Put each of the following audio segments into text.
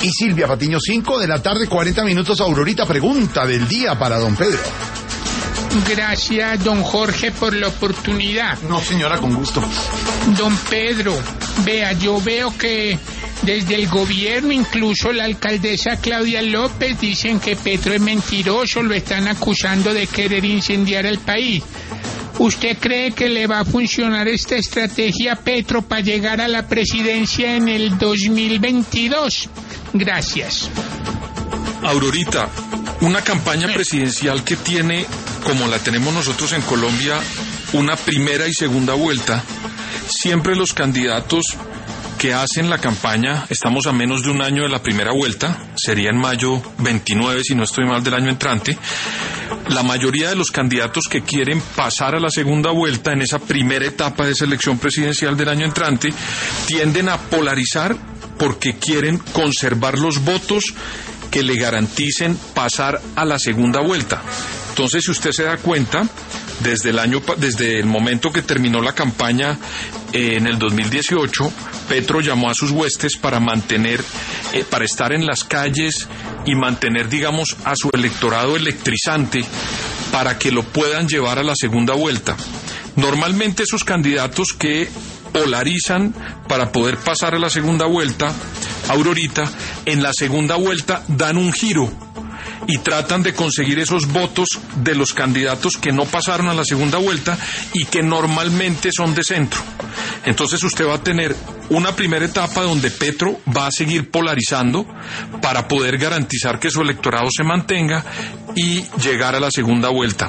y Silvia Patiño, 5 de la tarde, 40 minutos. Aurorita, pregunta del día para don Pedro. Gracias, don Jorge, por la oportunidad. No, señora, con gusto. Don Pedro, vea, yo veo que desde el gobierno, incluso la alcaldesa Claudia López, dicen que Petro es mentiroso, lo están acusando de querer incendiar el país. ¿Usted cree que le va a funcionar esta estrategia a Petro para llegar a la presidencia en el 2022? Gracias. Aurorita, una campaña presidencial que tiene, como la tenemos nosotros en Colombia, una primera y segunda vuelta, siempre los candidatos que hacen la campaña, estamos a menos de un año de la primera vuelta, sería en mayo 29, si no estoy mal, del año entrante. La mayoría de los candidatos que quieren pasar a la segunda vuelta en esa primera etapa de selección presidencial del año entrante tienden a polarizar porque quieren conservar los votos que le garanticen pasar a la segunda vuelta. Entonces, si usted se da cuenta, desde el momento que terminó la campaña en el 2018, Petro llamó a sus huestes para para estar en las calles y mantener, digamos, a su electorado electrizante para que lo puedan llevar a la segunda vuelta. Normalmente esos candidatos que polarizan para poder pasar a la segunda vuelta, Aurorita, en la segunda vuelta dan un giro y tratan de conseguir esos votos de los candidatos que no pasaron a la segunda vuelta y que normalmente son de centro. Entonces usted va a tener una primera etapa donde Petro va a seguir polarizando para poder garantizar que su electorado se mantenga y llegar a la segunda vuelta.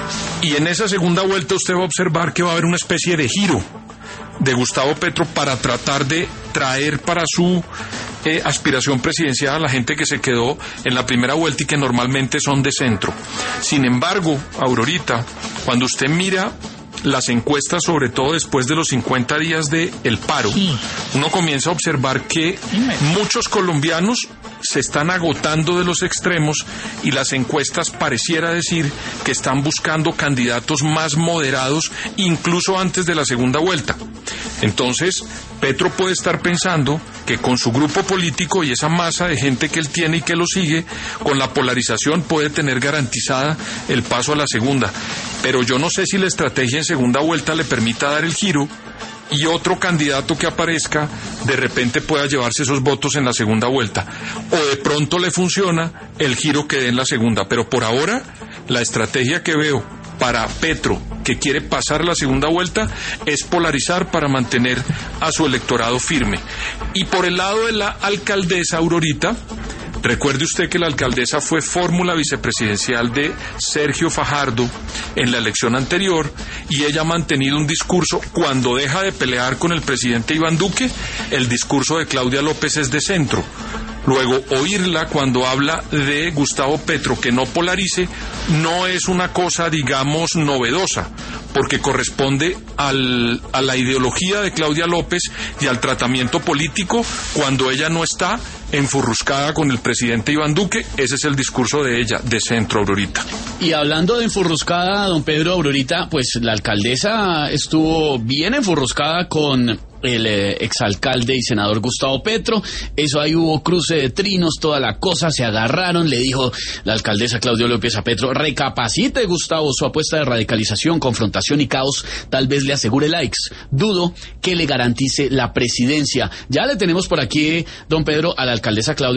Y en esa segunda vuelta usted va a observar que va a haber una especie de giro de Gustavo Petro para tratar de traer para su aspiración presidencial a la gente que se quedó en la primera vuelta y que normalmente son de centro. Sin embargo, Aurorita, cuando usted mira las encuestas, sobre todo después de los 50 días del paro, uno comienza a observar que muchos colombianos se están agotando de los extremos y las encuestas pareciera decir que están buscando candidatos más moderados incluso antes de la segunda vuelta. Entonces, Petro puede estar pensando que con su grupo político y esa masa de gente que él tiene y que lo sigue, con la polarización puede tener garantizada el paso a la segunda. Pero yo no sé si la estrategia en segunda vuelta le permita dar el giro y otro candidato que aparezca de repente pueda llevarse esos votos en la segunda vuelta. O de pronto le funciona el giro que dé en la segunda. Pero por ahora, la estrategia que veo para Petro, que quiere pasar la segunda vuelta, es polarizar para mantener a su electorado firme. Y por el lado de la alcaldesa Aurorita, recuerde usted que la alcaldesa fue fórmula vicepresidencial de Sergio Fajardo en la elección anterior y ella ha mantenido un discurso, cuando deja de pelear con el presidente Iván Duque, el discurso de Claudia López es de centro. Luego, oírla cuando habla de Gustavo Petro que no polarice no es una cosa, digamos, novedosa, porque corresponde a la ideología de Claudia López y al tratamiento político cuando ella no está enfurruscada con el presidente Iván Duque. Ese es el discurso de ella, de centro, Aurorita. Y hablando de enfurruscada, don Pedro, Aurorita, pues la alcaldesa estuvo bien enfurruscada con el exalcalde y senador Gustavo Petro. Eso ahí hubo cruce de trinos, toda la cosa, se agarraron. Le dijo la alcaldesa Claudia López a Petro: recapacite, Gustavo, su apuesta de radicalización, confrontación y caos tal vez le asegure likes. Dudo que le garantice la presidencia. Ya le tenemos por aquí, don Pedro, a la alcaldesa Claudia